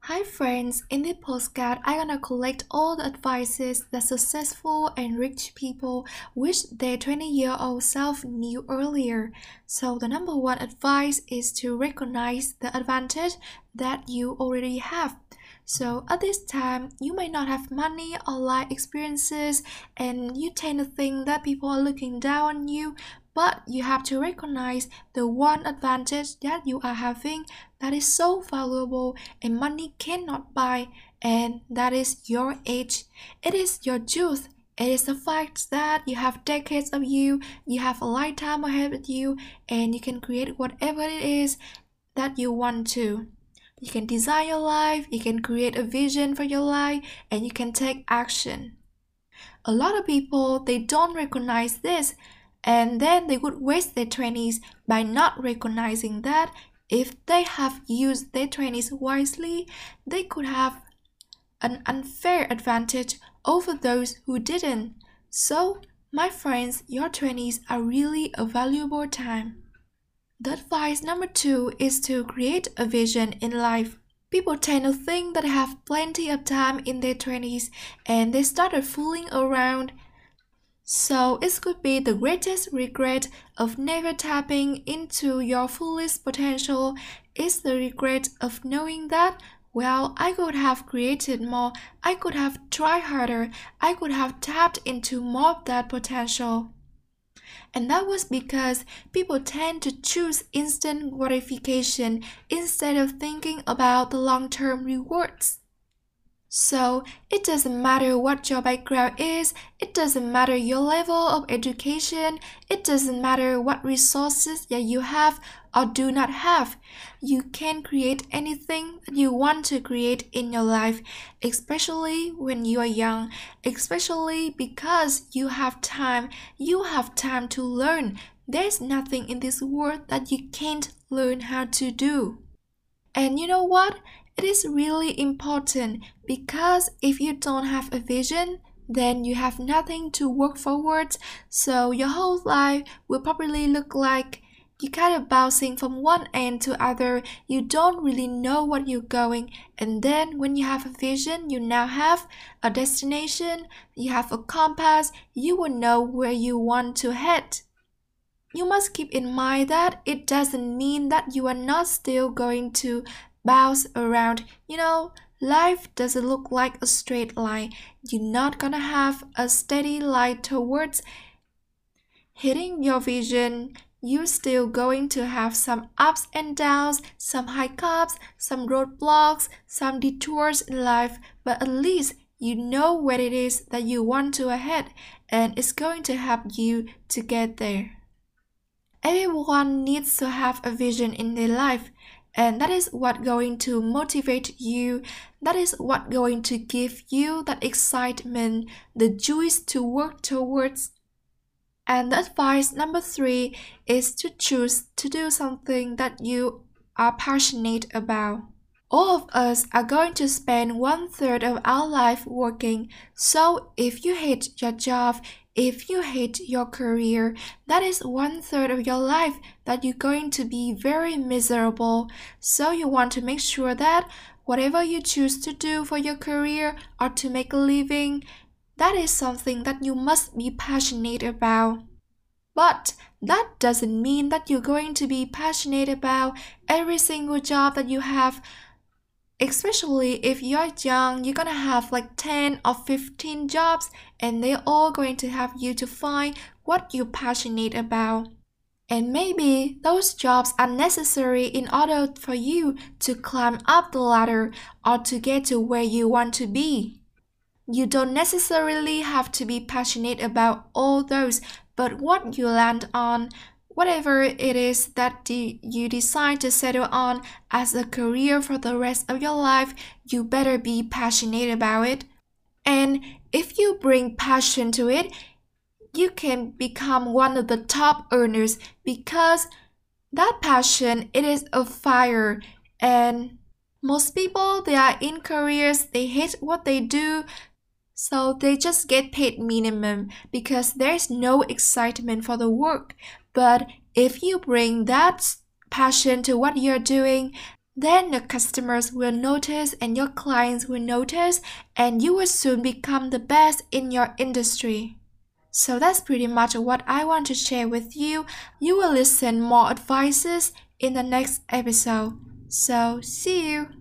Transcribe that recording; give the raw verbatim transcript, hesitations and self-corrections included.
Hi friends, in this postcard, I'm gonna collect all the advices that successful and rich people wish their twenty-year-old self knew earlier. So the number one advice is to recognize the advantage that you already have. So at this time, you may not have money or life experiences and you tend to think that people are looking down on you, but you have to recognize the one advantage that you are having that is so valuable and money cannot buy, and that is your age. It is your youth. It is the fact that you have decades of you, you have a lifetime ahead of you, and you can create whatever it is that you want to. You can design your life, you can create a vision for your life, and you can take action. A lot of people, they don't recognize this, and then they would waste their twenties by not recognizing that if they have used their twenties wisely, they could have an unfair advantage over those who didn't. So, my friends, your twenties are really a valuable time. The advice number two is to create a vision in life. People tend to think that they have plenty of time in their twenties and they started fooling around. So it could be the greatest regret of never tapping into your fullest potential is the regret of knowing that, well, I could have created more, I could have tried harder, I could have tapped into more of that potential. And that was because people tend to choose instant gratification instead of thinking about the long-term rewards. So, it doesn't matter what your background is, it doesn't matter your level of education, it doesn't matter what resources that you have or do not have. You can create anything that you want to create in your life, especially when you are young, especially because you have time, you have time to learn. There's nothing in this world that you can't learn how to do. And you know what? It is really important because if you don't have a vision, then you have nothing to work forward, so your whole life will probably look like you kind of bouncing from one end to other. You don't really know what you're going, and then when you have a vision, you now have a destination, you have a compass, you will know where you want to head. You must keep in mind that it doesn't mean that you are not still going to bounce around. You know, life doesn't look like a straight line. You're not gonna have a steady line towards hitting your vision. You're still going to have some ups and downs, some hiccups, some roadblocks, some detours in life, but at least you know what it is that you want to ahead, and it's going to help you to get there. Everyone needs to have a vision in their life, and that is what going to motivate you. That is what going to give you that excitement, the juice to work towards. And the advice number three is to choose to do something that you are passionate about. All of us are going to spend one third of our life working, so if you hate your job, if you hate your career, that is one third of your life that you're going to be very miserable. So you want to make sure that whatever you choose to do for your career or to make a living, that is something that you must be passionate about. But that doesn't mean that you're going to be passionate about every single job that you have. Especially if you're young, you're gonna have like ten or fifteen jobs and they're all going to have you to find what you're passionate about. And maybe those jobs are necessary in order for you to climb up the ladder or to get to where you want to be. You don't necessarily have to be passionate about all those, but what you land on, whatever it is that you decide to settle on as a career for the rest of your life, you better be passionate about it. And if you bring passion to it, you can become one of the top earners because that passion, it is a fire. And most people, they are in careers, they hate what they do, so they just get paid minimum because there's no excitement for the work. But if you bring that passion to what you're doing, Then the customers will notice and your clients will notice, and you will soon become the best in your industry. So that's pretty much what I want to share with you. You will listen more advices in the next episode. So see you.